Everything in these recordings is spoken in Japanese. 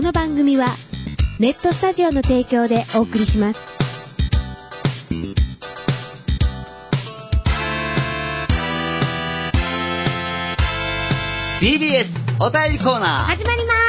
の番組はネットスタジオの提供でお送りします。 TBS お便りコーナー始まります。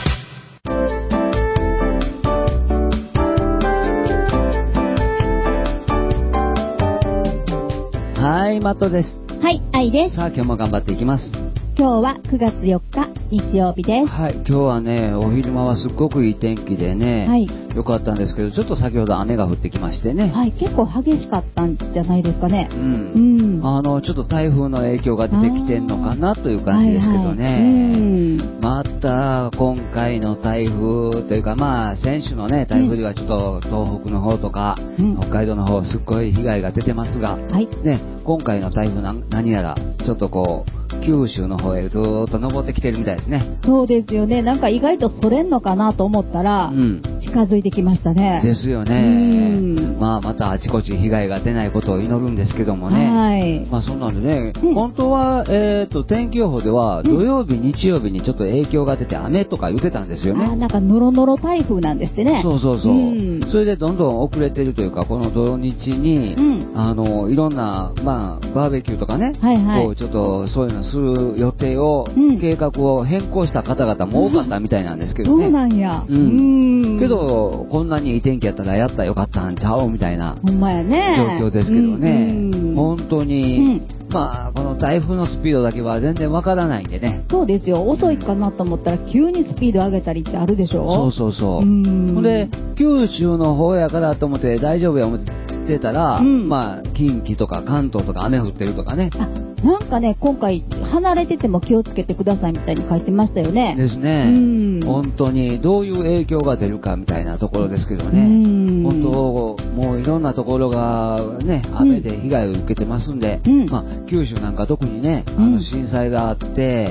はい、マットです。 はい、愛です。 さあ、今日も頑張っていきます。 今日は9月4日日曜日です。 はい、今日はね、お昼間はすっごくいい天気でね、 はい、 よかったんですけど、ちょっと先ほど雨が降ってきましてね。 はい、結構激しかったんじゃないですかね。 ちょっと台風の影響が出てきてんのかなという感じですけどね。また今回の台風というか、先週のね台風ではちょっと東北の方とか、北海道の方すっごい被害が出てますが、ね、今回の台風何やらちょっとこう九州の方へずーっと登ってきてるみたいですね。 そうですよね。なんか意外とそれんのかなと思ったら、近づいてきましたね。 ですよね。またあちこち被害が出ないことを祈るんですけどもね。 はい。 そんなんでね、本当は天気予報では土曜日、日曜日にちょっと影響が出て雨とか言ってたんですよね。 なんかノロノロ台風なんですってね。 そう。それでどんどん遅れてるというか、この土日に、いろんなバーベキューとかね、こうちょっとそういうのする予定を、計画を変更した方々も多かったみたいなんですけどね。 そうなんや。 けどこんなにいい天気やったらやったらよかったんちゃうみたいなほんまやね。 状況ですけどね。本当に、この台風のスピードだけは全然わからないんでね。 そうですよ。遅いかなと思ったら急にスピード上げたりってあるでしょ。 そう。ほんで九州の方やからと思って大丈夫や思ってたら、近畿とか関東とか雨降ってるとかね。 なんかね、今回離れてても気をつけてくださいみたいに書いてましたよね。 ですね。本当にどういう影響が出るかみたいなところですけどね。本当もういろんなところがね、雨で被害を受けてますんで、九州なんか特にね、震災があって、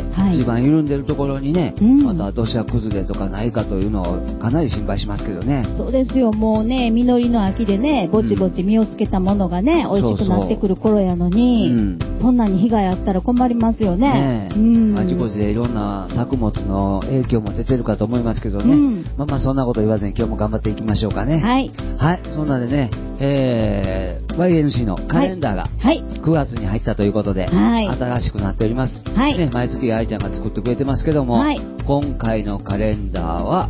一番緩んでるところにね、また土砂崩れとかないかというのをかなり心配しますけどね。 そうですよ。もうね、実りの秋でね、ぼちぼち実をつけたものがね、美味しくなってくる頃やのに、そんなに被害あったら困りますよね。 あちこちでいろんな作物の影響も出てるかと思いますけどね。そんなこと言わずに今日も頑張っていきましょうかね。はい。そんなでね、YNC のカレンダーが9月に入ったということで、新しくなっております。ね、毎月愛ちゃんが作ってくれてますけども、今回のカレンダーは、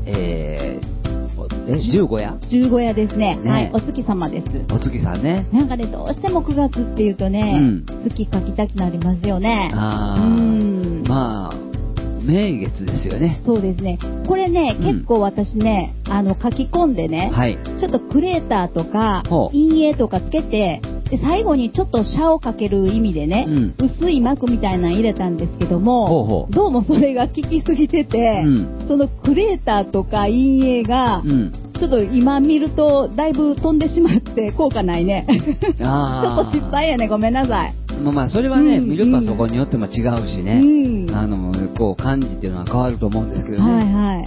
十五夜ですね。はい、お月様です。 お月さんね。 なんかね、どうしても9月っていうとね、月書きたくなりますよね。 名月ですよね。 そうですね。これね、結構私ね、書き込んでね、ちょっとクレーターとか陰影とかつけて、で最後にちょっとシャをかける意味でね、薄い膜みたいなの入れたんですけども、どうもそれが効きすぎてて、そのクレーターとか陰影が、ちょっと今見るとだいぶ飛んでしまって効果ないね。ちょっと失敗やね、ごめんなさい。 それはね、見るパソコンによっても違うしね、こう感じっていうのは変わると思うんですけどね。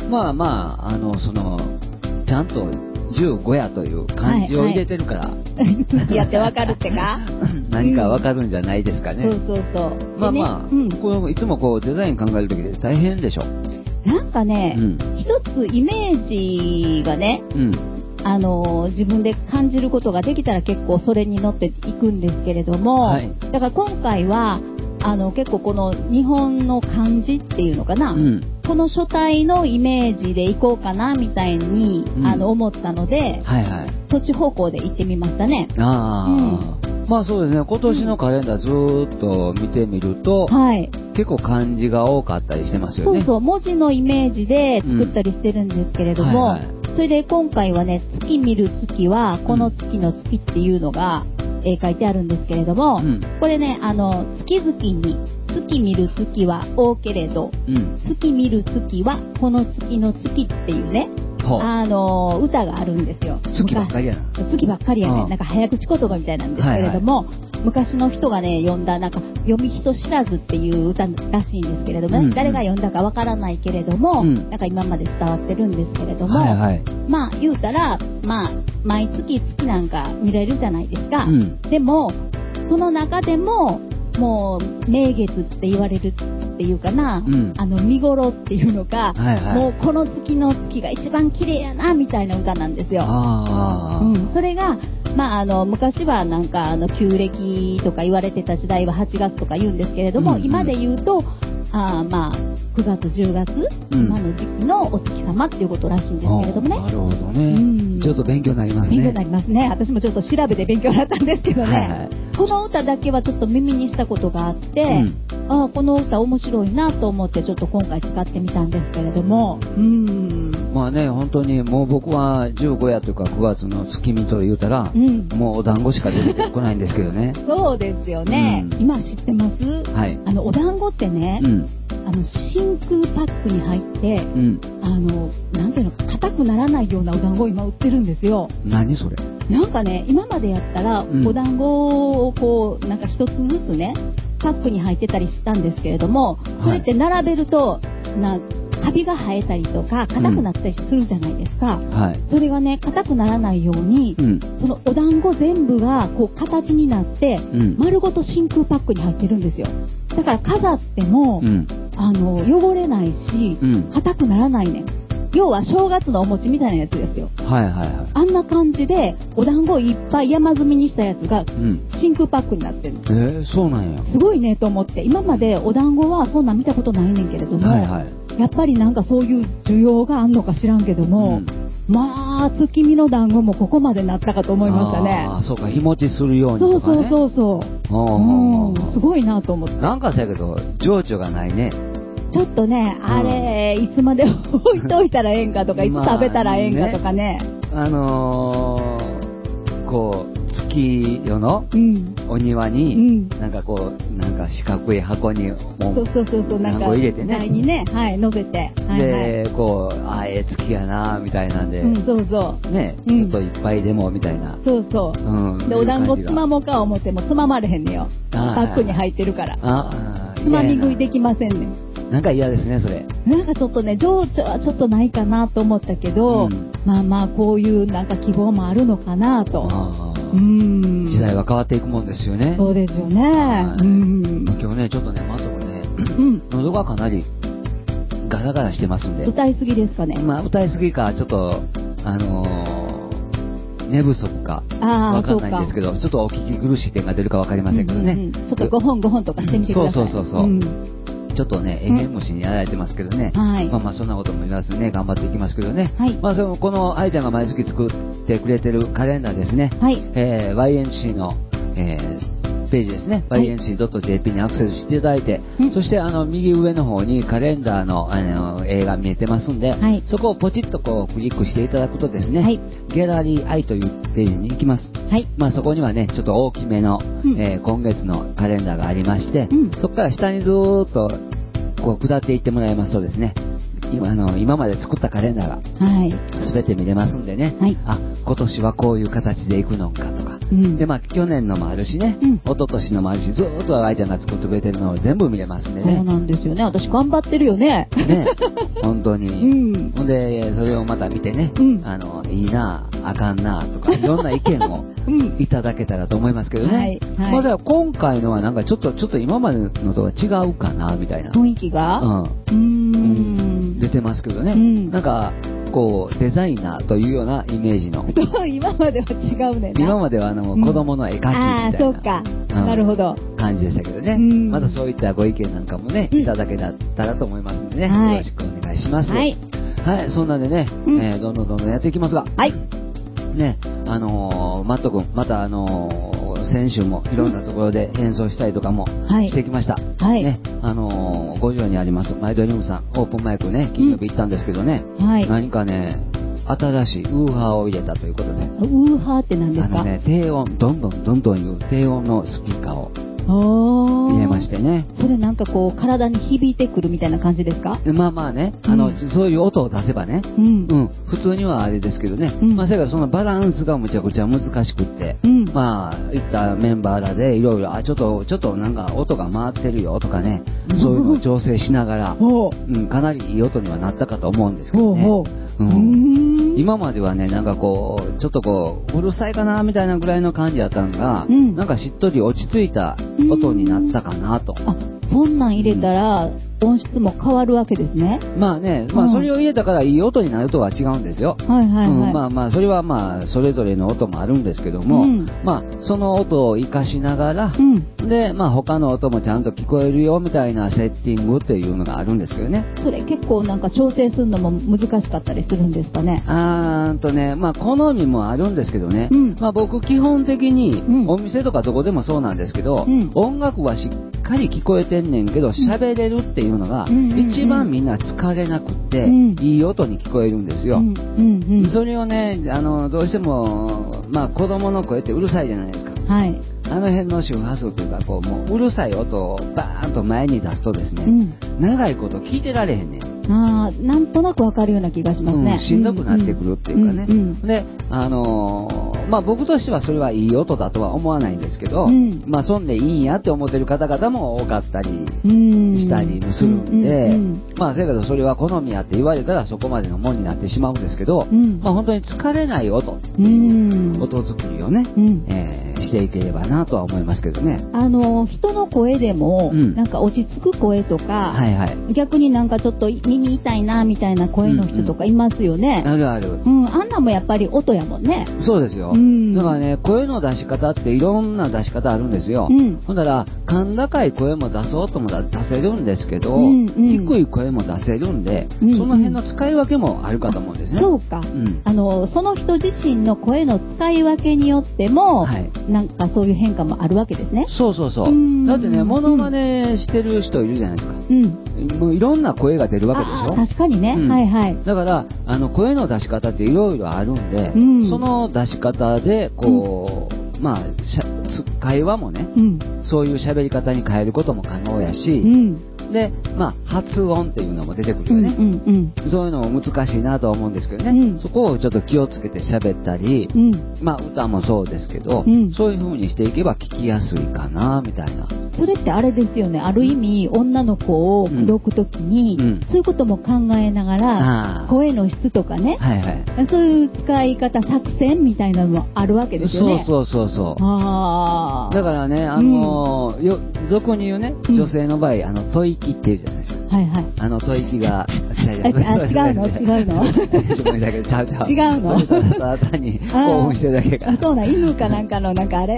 ちゃんと15夜という漢字を入れてるから、 月やってわかるってか何かわかるんじゃないですかね。 そう。 これいつもこうデザイン考えるときで大変でしょ。 なんかね、一つイメージがね、自分で感じることができたら結構それに乗っていくんですけれども、だから今回は結構この日本の漢字っていうのかな、この書体のイメージでいこうかなみたいに、思ったので、そっち方向で行ってみましたね。 そうですね。今年のカレンダーずーっと見てみると、結構漢字が多かったりしてますよね。そう、 文字のイメージで作ったりしてるんですけれども、それで今回はね、月見る月はこの月の月っていうのが、書いてあるんですけれども、これね、月々に月見る月は多けれど、月見る月はこの月の月っていうね、歌があるんですよ。 月ばっかりやな。 月ばっかりやね。なんか早口言葉みたいなんですけれども、昔の人がね読んだなんか読み人知らずっていう歌らしいんですけれども、誰が読んだかわからないけれども、なんか今まで伝わってるんですけれども、言うたら毎月月なんか見れるじゃないですか。でもその中でももう名月って言われるっていうかな、見頃っていうのか、もうこの月の月が一番綺麗やなみたいな歌なんですよ。それが昔はなんか旧暦とか言われてた時代は8月とか言うんですけれども、今で言うと9月10月、今の時期のお月様っていうことらしいんですけれどもね。 なるほどね、ちょっと勉強になりますね。 勉強になりますね。私もちょっと調べて勉強になったんですけどね、この歌だけはちょっと耳にしたことがあって、この歌面白いなと思ってちょっと今回使ってみたんですけれども、 まあね、本当にもう僕は15夜というか9月の月見と言うたら、もうお団子しか出てこないんですけどね。 そうですよね、今知ってます？お団子ってね、真空パックに入って、なんていうのか硬くならないようなお団子を今売ってるんですよ。 何それ？ なんかね、今までやったら、お団子をこうなんか一つずつねパックに入ってたりしたんですけれども、それって並べるとカビが生えたりとか硬くなったりするじゃないですか、それがね硬くならないように、そのお団子全部がこう形になって、丸ごと真空パックに入ってるんですよ。だから飾っても、汚れないし硬くならないねん。要は正月のお餅みたいなやつですよ。あんな感じでお団子をいっぱい山積みにしたやつが真空パックになってるの。 そうなんや。 すごいねと思って、今までお団子はそんなん見たことないねんけれども、やっぱりなんかそういう需要があんのか知らんけども、まあ月見の団子もここまでなったかと思いましたね。 そうか、日持ちするようにとかね。 そうすごいなと思って。 なんかそうやけど情緒がないね。 ちょっとね、あれ、いつまで置いといたらええんかとか、いつ食べたらええんかとかね。 こう、月夜のお庭に、なんかこう、なんか四角い箱に、団子入れてね。 台にね、乗せて。 で、こう、月やな、みたいなんで。ね、ちょっといっぱいでも、みたいな。で、お団子つまもうか思ってもつままれへんねよ。パックに入ってるから。つまみ食いできませんね。 なんか嫌ですね、それ。 なんかちょっとね、情緒はちょっとないかなと思ったけど、まあこういうなんか希望もあるのかなと。 時代は変わっていくもんですよね。 そうですよね。 今日ね、ちょっとね、またもね、喉がかなりガラガラしてますんで。 歌いすぎですかね。 歌いすぎか、ちょっと、寝不足かわかんないんですけど、ちょっとお聞き苦しい点が出るかわかりませんけどね。 ちょっと5本とかしてみてください。 そう。ちょっとね、エヘン虫にやられてますけどね、そんなことも言わずにね、頑張っていきますけどね、この愛ちゃんが毎月作ってくれてるカレンダーですね、YNC の、ページですね、ync.jp にアクセスしていただいて、そして右上の方にカレンダーの、映画見えてますんで、そこをポチッとこうクリックしていただくとですね、ギャラリー I というページに行きます。そこにはね、ちょっと大きめの、今月のカレンダーがありまして、そこから下にずーっとこう下っていってもらいますとですね、今まで作ったカレンダーが全て見れますんでね、今年はこういう形でいくのかとか、で去年のもあるしね、一昨年のもあるし、ずーっと愛ちゃんが作ってくれてるのを全部見れますんでね。 そうなんですよね。私頑張ってるよね。 本当に。ほんでそれをまた見てね、いいなあかんなとかいろんな意見をいただけたらと思いますけどね。じゃあ今回のはなんかちょっと今までのとは違うかなみたいな雰囲気が出てますけどね。なんかこうデザイナーというようなイメージの。 今までは違うね。 今までは子供の絵描きみたいな。 そうか。なるほど。 感じでしたけどね。またそういったご意見なんかもね、いただけたらと思いますんでね。よろしくお願いします。はい、そんなんでね、どんどんやっていきますが。ね、マット君、また先週もいろんなところで演奏したりとかもしてきました。ね、五条にありますマイドリームさん、オープンマイクね、金曜日行ったんですけどね、何かね、新しいウーハーを入れたということで。 ウーハーって何ですか？ 低音、どんどんいう低音のスピーカーを入れましてね。 それなんかこう体に響いてくるみたいな感じですか？ まあね、そういう音を出せばね、普通にはあれですけどね、それからそのバランスがむちゃくちゃ難しくって、いったメンバーらでいろいろ、ちょっとなんか音が回ってるよとかね、そういうのを調整しながら、かなりいい音にはなったかと思うんですけどね。今まではね、なんかこうちょっとこううるさいかなみたいなぐらいの感じだったのが、なんかしっとり落ち着いた音になったかなと。 そんなん入れたら、 音質も変わるわけですね。 まあね、それを入れたからいい音になるとは違うんですよ。 はいはいはい。 まあそれはそれぞれの音もあるんですけども、その音を活かしながら、で、他の音もちゃんと聞こえるよみたいなセッティングっていうのがあるんですけどね。 それ結構なんか調整するのも難しかったりするんですかね。 好みもあるんですけどね。僕基本的に、お店とかどこでもそうなんですけど、音楽はしっかり聞こえてんねんけど、喋れるっていうのが、一番みんな疲れなくって、いい音に聞こえるんですよ。それをね、どうしても、子供の声ってうるさいじゃないですか。 はい。 あの辺の周波数というか、もううるさい音をバーンと前に出すとですね、長いこと聞いてられへんねん。 なんとなくわかるような気がしますね。 しんどくなってくるっていうかね。で、僕としてはそれはいい音だとは思わないんですけど、そんでいいんやって思ってる方々も多かったりしたりもするんで、せやけどそれは好みやって言われたらそこまでのもんになってしまうんですけど、本当に疲れない音っていう音作りをね、していければなとは思いますけどね。 人の声でも、なんか落ち着く声とか、逆になんかちょっと耳痛いなみたいな声の人とかいますよね。 あるある。 あんなもやっぱり音やもんね。 そうですよ。だからね、声の出し方っていろんな出し方あるんですよ。ほんだら、甲高い声も出そうとも出せるんですけど、低い声も出せるんで、その辺の使い分けもあるかと思うんですね。 そうか。その人自身の声の使い分けによっても、なんかそういう変化もあるわけですね。 そうそうそう。だってね、モノマネしてる人いるじゃないですか。もういろんな声が出るわけでしょ。 確かにね。はいはい。 だから、声の出し方っていろいろあるんで、その出し方で、会話もね、そういう喋り方に変えることも可能やし、で、発音っていうのも出てくるよね。そういうのも難しいなとは思うんですけどね。そこをちょっと気をつけて喋ったり、歌もそうですけど、そういう風にしていけば聞きやすいかな、みたいな。 それってあれですよね。ある意味、女の子を口説くときに、そういうことも考えながら、声の質とかね、そういう使い方、作戦みたいなのもあるわけですよね。 そう。だからね、俗に言うね、女性の場合、吐息って言うじゃないですか。吐息が、 違うのちゃう。 違うのそれただ単に興奮してるだけか。 そうな、犬かなんかのなんかあれ。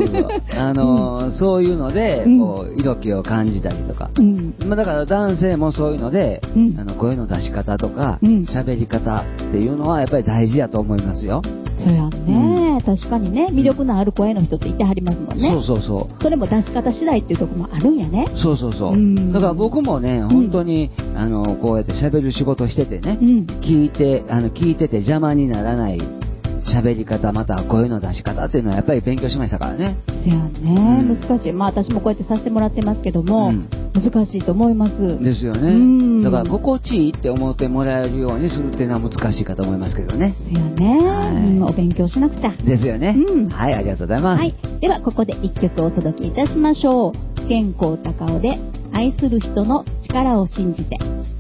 そういうので、色気を感じたりとか。だから男性もそういうので、声の出し方とか、喋り方っていうのはやっぱり大事やと思いますよ。 そうやね、確かにね、魅力のある声の人っていてはりますもんね。 そう。 それも出し方次第っていうところもあるんやね。 そう。だから僕もね、本当に、こうやって喋る仕事しててね、聞いてて邪魔にならない喋り方、または声の出し方っていうのはやっぱり勉強しましたからね。 そうやね、難しい。私もこうやってさせてもらってますけども、難しいと思います。 ですよね。だから心地いいって思ってもらえるようにするっていうのは難しいかと思いますけどね。 そうやね、お勉強しなくちゃ。 ですよね。はい、ありがとうございます。 ではここで一曲お届けいたしましょう。健康高尾で愛する人の力を信じて。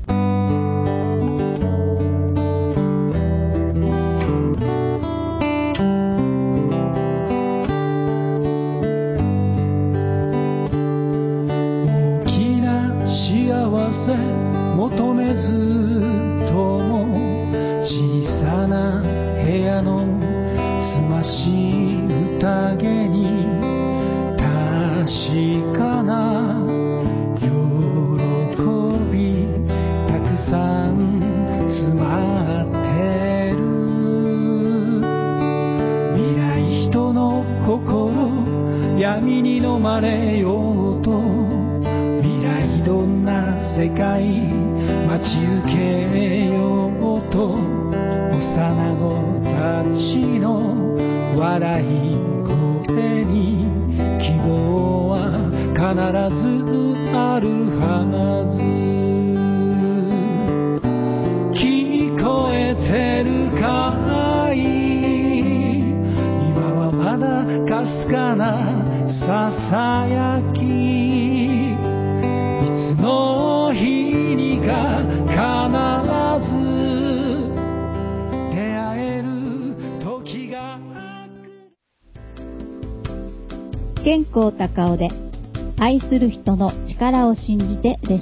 求めずとも小さな部屋のすまし宴に確かな喜びたくさん詰まってる。未来人の心闇に飲まれようと、未来どんな世界待ち受けようと、幼子たちの笑い声に希望は必ずあるはず。聞こえてるかい、今はまだかすかなささやき、いつの日にか必ず出会える時が健康高尾で愛する人の力を信じてでした。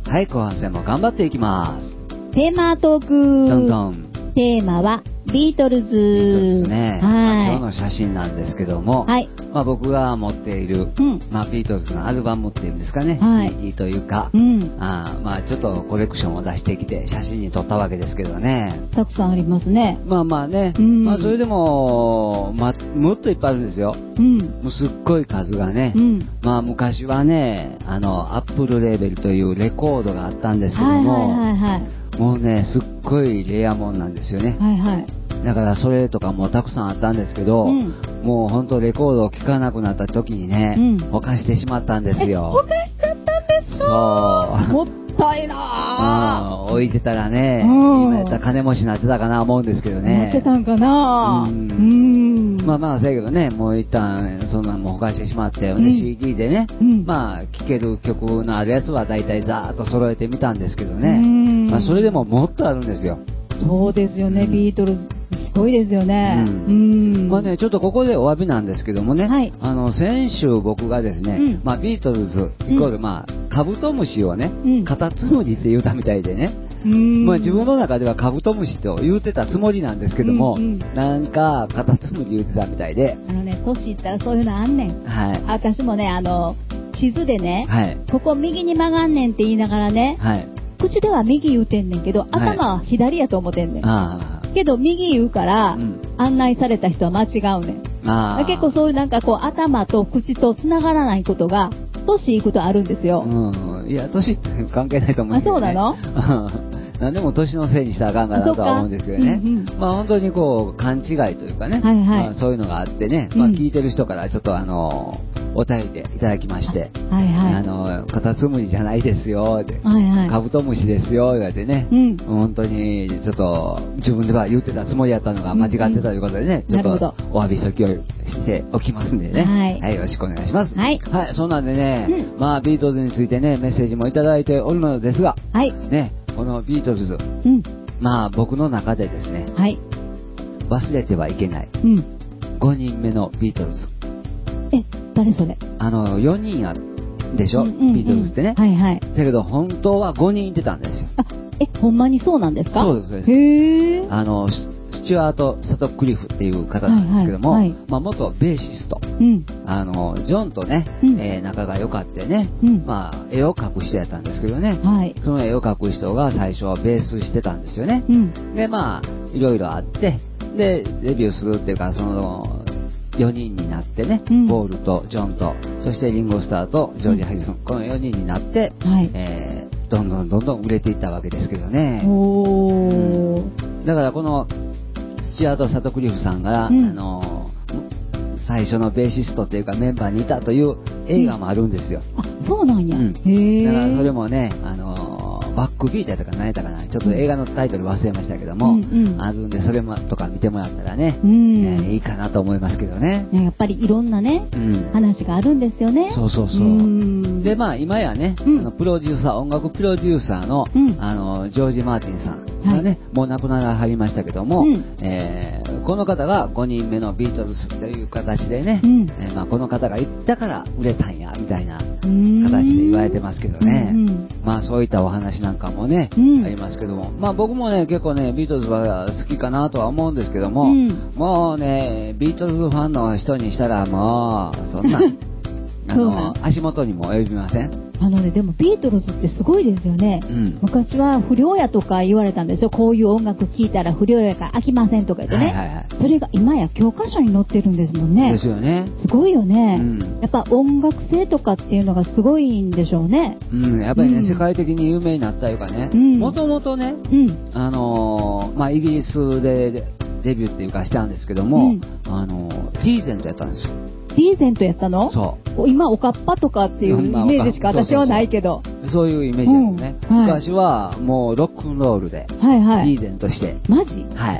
はい、後半戦も頑張っていきます。 テーマトーク。 どんどん。 テーマはビートルズ。 ビートルズですね。 はい。 今日の写真なんですけども、 はい。 僕が持っている、ビートルズのアルバムっていうんですかね、 はい、 CD というか、ちょっとコレクションを出してきて写真に撮ったわけですけどね。 たくさんありますね。 ね、それでも、もっといっぱいあるんですよ。もうすっごい数がね。昔はね、アップルレーベルというレコードがあったんですけども、もうね、すっごいレアもんなんですよね。だからそれとかもたくさんあったんですけど、もう本当レコードを聴かなくなった時にね、ほかしてしまったんですよ。 ほかしちゃったんですか？そう。もったいなぁ。置いてたらね、今やったら金持ちになってたかな思うんですけどね。 なってたんかなせやけどね、もう一旦そんなもほかしてしまって、CD でね、聴ける曲のあるやつは大体ざーっと揃えてみたんですけどね、それでももっとあるんですよ。 そうですよね、ビートルズすごいですよね。 ちょっとここでお詫びなんですけどもね、先週僕がですね、ビートルズイコールカブトムシをね、カタツムリって言うたみたいでね、自分の中ではカブトムシと言うてたつもりなんですけども、なんかカタツムリ言うてたみたいで、 年いったらそういうのあんねん。私もね、地図でね、ここ右に曲がんねんって言いながらね、口では右言うてんねんけど、頭は左やと思ってんねん。けど右言うから、案内された人は間違うねん。結構そういう頭と口と繋がらないことが、年いくとあるんですよ。 いや、年って関係ないと思うんですけどね。 そうなの？ 何でも年のせいにしたらあかんかなとは思うんですけどね。本当に勘違いというかね、そういうのがあってね、聞いてる人からちょっとお便りでいただきまして、カタツムリじゃないですよって、カブトムシですよ言われてね、本当にちょっと自分では言ってたつもりだったのが間違ってたということでね、ちょっとお詫びしておきますんでね、よろしくお願いします。そんなんでね、ビートルズについてねメッセージもいただいておるのですが、ね、このビートルズ、僕の中でですね、忘れてはいけない、5人目のビートルズ。 誰それ ？4人やでしょ、ビートルズってね。だけど本当は5人いてたんですよ。 ほんまにそうなんですか？ そうです、そうです。へー。スチュワート・サトクリフっていう方なんですけども、元ベーシスト、ジョンとね、仲が良かってね、絵を描く人やったんですけどね、その絵を描く人が最初はベースしてたんですよね。でいろいろあって、でデビューするっていうか、その4人になってね、ポールとジョンと、そしてリンゴ・スターとジョージ・ハリソン、この4人になって、どんどん売れていったわけですけどね。だからこのスチュアート・サトクリフさんが、最初のベーシストっていうかメンバーにいたという映画もあるんですよ。 そうなんや。 だからそれもね、バックビートやったか何やったかな、ちょっと映画のタイトル忘れましたけども、あるんで、それもとか見てもらったらね、いいかなと思いますけどね。 やっぱりいろんなね、話があるんですよね。 そう。で今やね、プロデューサー、音楽プロデューサーの、ジョージ・マーティンさんがね、もう亡くならはりましたけども、この方が5人目のビートルズという形でね、この方がいったから売れたんやみたいな形で言われてますけどね。そういったお話なんかもね、ありますけども、僕もね結構ねビートルズは好きかなとは思うんですけども、もうねビートルズファンの人にしたらもうそんな足元にも及びません。 でもビートルズってすごいですよね。昔は不良やとか言われたんですよ。こういう音楽聴いたら不良やから飽きませんとか言ってね。それが今や教科書に載ってるんですもんね。 ですよね。 すごいよね。やっぱ音楽性とかっていうのがすごいんでしょうね。 やっぱりね、世界的に有名になったいうかね、もともとね、イギリスでデビューっていうかしたんですけども、リーゼントやったんですよ。 リーゼントやったの？ そう。 今おかっぱとかっていうイメージしか私はないけど。 そういうイメージですね。昔はもうロックンロールでリーゼントして。 マジ？ はい。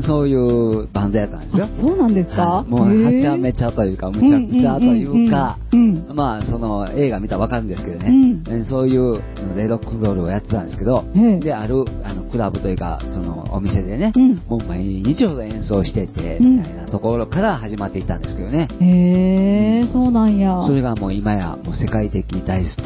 そういうバンドやったんですよ。 そうなんですか？ もうはちゃめちゃというか、むちゃくちゃというか、その映画見たらわかるんですけどね、そういうのでロックンロールをやってたんですけど、であるクラブというかそのお店でね、もう毎日ほど演奏しててみたいなところから始まっていったんですけどね。 そうなんや。 それがもう今やもう世界的大スターという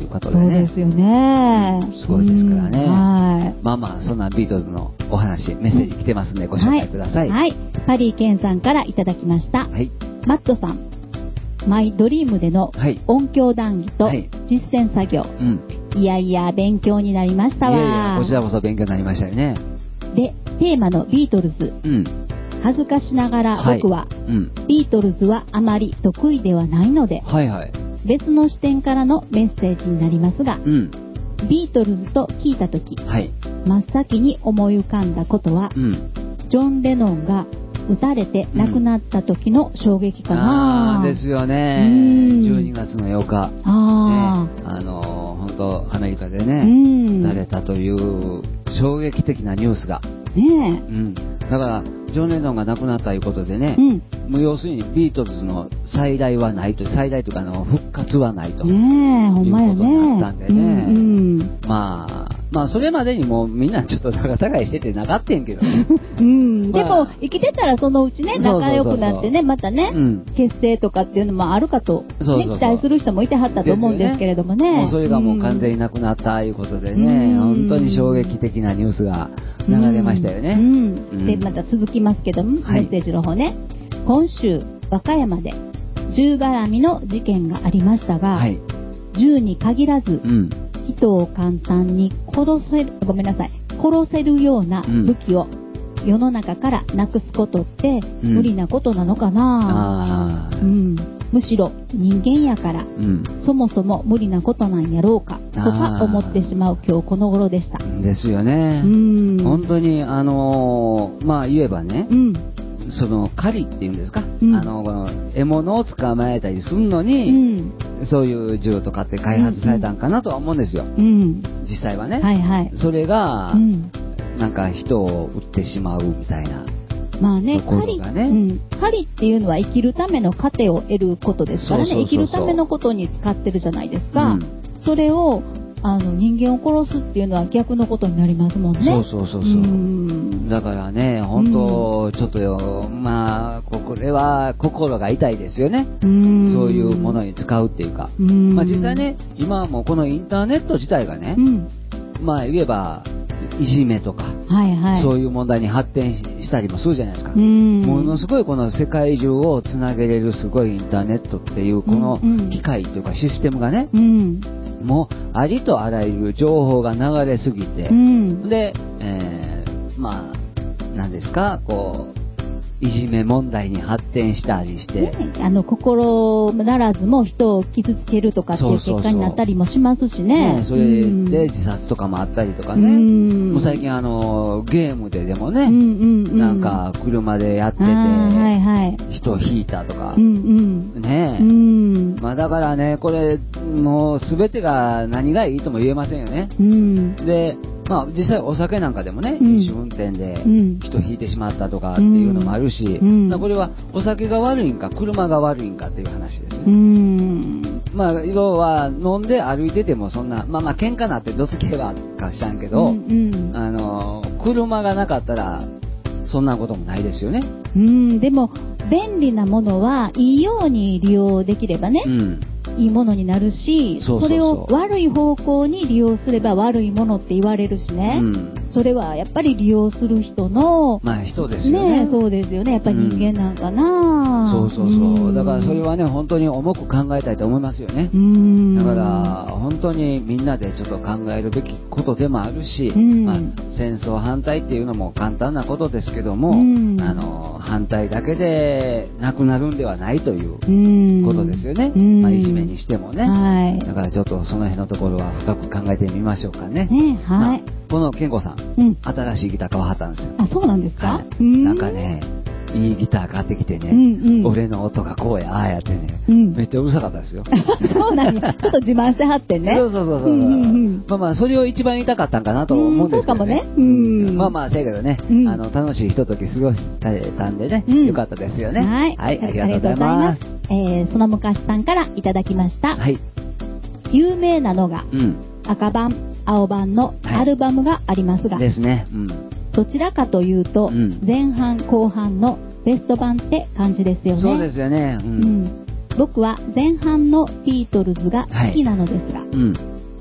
いうことでね。 そうですよね。 すごいですからね。 はい。 まあまあ、そんなビートルズのお話、メッセージ来てますんで、ご紹介ください。 はい。パリーケンさんからいただきました。 はい。 マットさん。マイドリームでの音響談義と実践作業。いやいや、勉強になりましたわ。 いやいや、こちらこそ勉強になりましたよね。 で、テーマのビートルズ。恥ずかしながら僕は、ビートルズはあまり得意ではないので、別の視点からのメッセージになりますが、ビートルズと聞いたとき、真っ先に思い浮かんだことは、ジョン・レノンが撃たれて亡くなった時の衝撃かな。 ですよね。12月の8日。本当アメリカでね、撃たれたという衝撃的なニュースが。だから、ジョン・レノンが亡くなったということでね、要するにビートルズの再来はないと、再来というか復活はないということになったんでね。まあそれまでにもうみんなちょっと仲違いしててなかったんけどね。 でも生きてたらそのうちね、仲良くなってね、またね、結成とかっていうのもあるかと、期待する人もいてはったと思うんですけれどもね。 もうそれがもう完全になくなったということでね、本当に衝撃的なニュースが流れましたよね。 で、また続きますけども、メッセージの方ね。今週、和歌山で銃絡みの事件がありましたが、銃に限らず、人を簡単に殺せるような武器を世の中からなくすことって無理なことなのかな。むしろ人間やから、そもそも無理なことなんやろうかとか思ってしまう今日この頃でした。 ですよね。本当にまあ言えばね、その狩りっていうんですか、獲物を捕まえたりするのに、そういう銃とかって開発されたんかなとは思うんですよ。実際はね。それが、なんか人を撃ってしまうみたいな。 まあね、狩りっていうのは生きるための糧を得ることですからね、生きるためのことに使ってるじゃないですか。それを人間を殺すっていうのは逆のことになりますもんね。だからね、本当ちょっとまあこれは心が痛いですよね。そういうものに使うっていうか、まあ実際ね、今はもうこのインターネット自体がね、まあ言えばいじめとか、そういう問題に発展したりもするじゃないですか。ものすごいこの世界中をつなげれるすごいインターネットっていうこの機械というかシステムがね、もうありとあらゆる情報が流れすぎて、で、まあ何ですか、こういじめ問題に発展したりして、 心ならずも人を傷つけるとかっていう結果になったりもしますしね。 それで自殺とかもあったりとかね。もう最近ゲームでもね、なんか車でやってて人を引いたとかね。まあだからね、これもう全てが何がいいとも言えませんよね。で、まあ実際お酒なんかでもね、飲酒運転で人引いてしまったとかっていうのもあるし、これはお酒が悪いんか車が悪いんかっていう話ですね。まあ要は飲んで歩いててもそんなまあ喧嘩なってどつけばかしたんけど、車がなかったらそんなこともないですよね。 でも便利なものはいいように利用できればね、いいものになるし、それを悪い方向に利用すれば悪いものって言われるしね。それはやっぱり利用する人の、 まあ人ですよね。 そうですよね。やっぱり人間なんかな。 だからそれはね、本当に重く考えたいと思いますよね。だから本当にみんなでちょっと考えるべきことでもあるし、戦争反対っていうのも簡単なことですけども、反対だけでなくなるんではないということですよね。いじめにしてもね。だからちょっとその辺のところは深く考えてみましょうかね。この健吾さん、新しいギター買わはったんですよ。 そうなんですか？ なんかね、いいギター買ってきてね、俺の音がこうやああやってね、めっちゃうるさかったですよ。 そうなんや。ちょっと自慢してはってね。 まあそれを一番言いたかったんかなと思うんですけどね。まあせやけどね、楽しいひととき過ごしたんでね、よかったですよね。はい、ありがとうございます。 その昔さんからいただきました。有名なのが赤版、青版のアルバムがありますが、 ですね。 どちらかというと、前半後半のベスト版って感じですよね。 そうですよね。 僕は前半のビートルズが好きなのですが、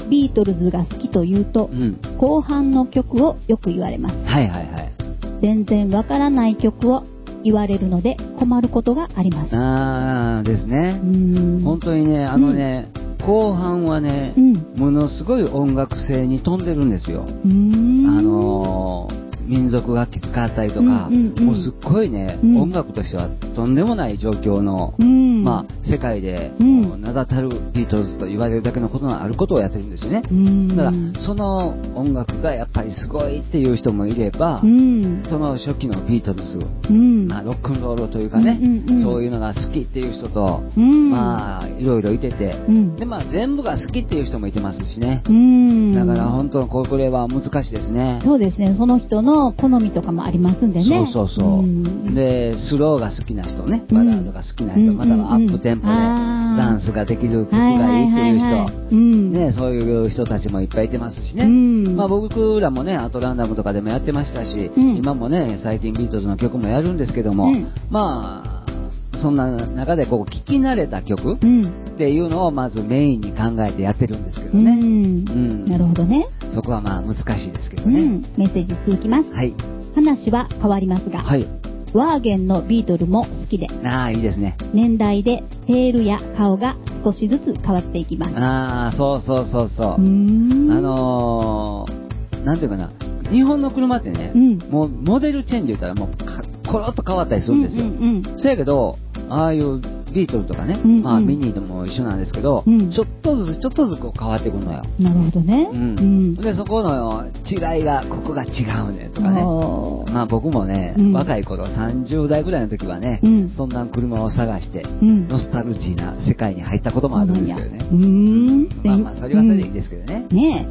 ビートルズが好きというと、後半の曲をよく言われます。 はいはいはい。 全然わからない曲を言われるので困ることがあります。 ですね。本当にね、後半はね、ものすごい音楽性に富んでるんですよ。民族楽器使ったりとか、もうすっごいね、音楽としてはとんでもない状況の、世界で名だたるビートルズと言われるだけのことのあることをやってるんですよね。だからその音楽がやっぱりすごいっていう人もいれば、その初期のビートルズ、ロックンロールというかね、そういうのが好きっていう人と、いろいろいてて、で全部が好きっていう人もいてますしね。だから本当これは難しいですね。 そうですね。その人の好みとかもありますんでね。 そうで、スローが好きな人ね、バラードが好きな人、またはアップテンポでダンスができる曲がいいっていう人、ね、そういう人たちもいっぱいいてますしね。僕らもね、アトランダムとかでもやってましたし、今もね、最近ビートルズの曲もやるんですけども、そんな中で聴き慣れた曲っていうのをまずメインに考えてやってるんですけどね。 なるほどね。 そこは難しいですけどね。 メッセージ続きます。話は変わりますが、ワーゲンのビートルも好きで、 いいですね。 年代でテールや顔が少しずつ変わっていきます。そう。なんていうかな、日本の車ってね、もうモデルチェンジ言ったらもうコロッと変わったりするんですよ。そやけど、ああいうビートルとかね、ミニーとも一緒なんですけど、ちょっとずつこう変わってくるのよ。 なるほどね。 で、そこの違いが、ここが違うねとかね。僕もね、若い頃、30代ぐらいの時はね、そんな車を探して、ノスタルジーな世界に入ったこともあるんですけどね。それはそれでいいですけどね。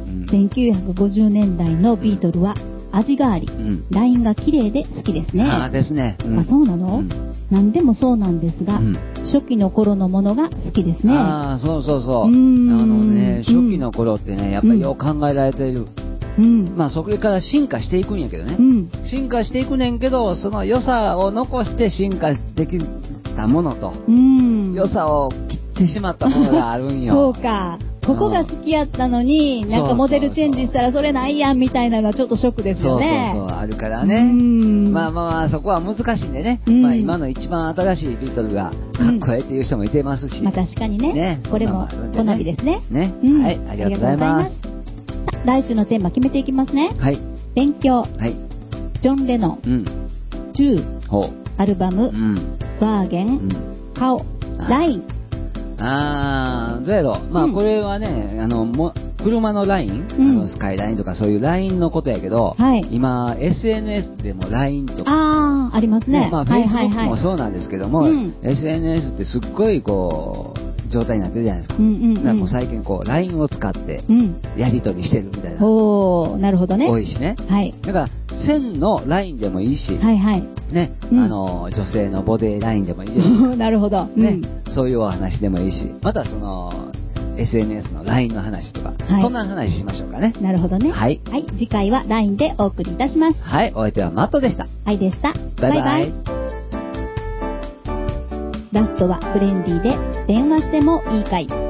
1950年代のビートルは味があり、ラインが綺麗で好きですね。 ですね。 そうなの？何でもそうなんですが、初期の頃のものが好きですね。 そう。初期の頃ってね、やっぱりよく考えられている。それから進化していくんやけどね。進化していくねんけど、その良さを残して進化できたものと、良さを切ってしまったものがあるんよ。 そうか。ここが好きやったのに、なんかモデルチェンジしたらそれないやんみたいなのはちょっとショックですよね。 あるからね。そこは難しいんでね。今の一番新しいビートルがかっこいいっていう人もいてますし。 確かにね。これも好みですね。 はい、ありがとうございます。 来週のテーマ決めていきますね。勉強。ジョン・レノン。10。アルバム。ワーゲン。顔。ライン。 どうやろう。これはね、車のライン、スカイラインとかそういうラインのことやけど、今、SNS でもラインとか。 ありますね。 Facebook もそうなんですけども、SNS ってすっごい状態になってるじゃないですか。だから最近LINE を使ってやり取りしてるみたいな。 なるほどね。 多いしね。だから線の LINE でもいいし、ね、女性のボディ LINE でもいいです。 なるほど。 ね、そういうお話でもいいし、またその SNS の LINE の話とか、そんな話しましょうかね。 なるほどね。次回は LINE でお送りいたします。 お相手はマットでした。 愛でした。 バイバイ。 ラストはブレンディで電話してもいいかい。